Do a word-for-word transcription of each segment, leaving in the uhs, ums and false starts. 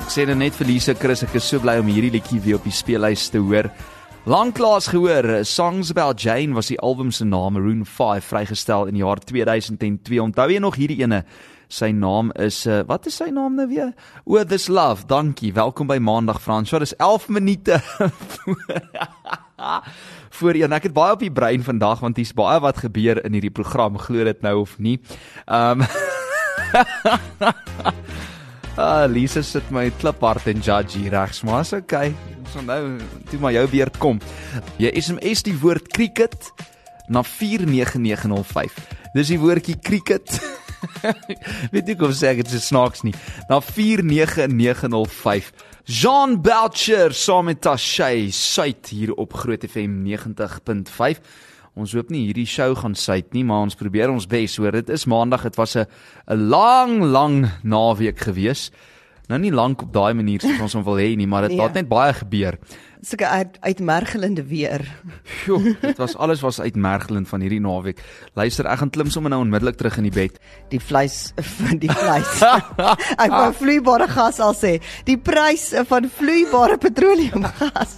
Ek sê nou net vir Lisa Chris, ek is so bly om hierdie liedjie weer op die speellys te hoor. Lanklaas gehoor, Songs About Jane was die album se naam, Maroon vyf, vrygestel in die jaar twee duisend twee. Onthou jy nog hierdie ene? Sy naam is, uh, wat is sy naam nou weer? Oh, This Love, dankie, welkom by Maandag Frans. So, dis elf minute voor een. Ek het baie op die brein vandag, want hier's baie wat gebeur in hierdie program, glo dit nou of nie. Um, ah, Lisa sit my kliphard en judge hier regs, maar is okay. So nou, toe maar jou beurt kom. Jy S M S die woord cricket na vier nege nege nul vyf. Dis die woordjie cricket. Weet ek of sê ek, het is snaaks nie. Na vier nege nege nul vyf. Jean Belcher saam met Tashay Suid hier op Groot F M negentig punt vyf. Ons hoop nie hierdie show gaan suid nie, maar ons probeer ons bes, hoor. Dit is maandag, het was 'n 'n lang, lang naweek gewees. Nou nie lank op daai manier soos ons hom wil hê nie, maar dit het net baie gebeur. Sulke uit, uitmergelende weer. Jo, dit was alles was uitmergelend van hierdie naweek. Luister, ek gaan klim sommer nou onmiddellik terug in die bed. Die vleis van die vleis. Ek wou vloeibare gas al sê. Die prys van vloeibare petroleumgas.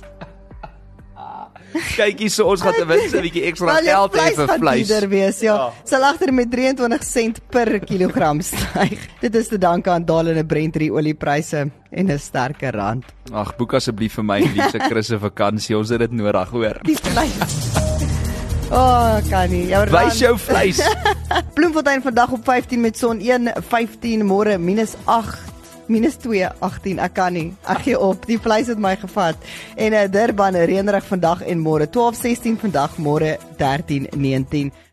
Kyk hier, so ons gaan ten minste 'n bietjie ekstra geld hê vir vleis. Gaan wees, ja. ja. Sal agter met drieëntwintig sent per kilogram styg. Dit is te danke aan dalende Brent oliepryse en 'n sterker rand. Ag, boek asseblief vir my Lisa Chris se vakansie. Ons het dit nodig, hoor. Die vleis. Oh, kan nie. Jou Wys jou vleis. Bloemfontein vandag op vyftien met son, een vyftien, môre minus agt. minus twee agtien, ek kan nie, ek gee op, die vleis het my gevat. En uh, Durban, reënerig vandag en môre, twaalf sestien vandag, môre dertien negentien.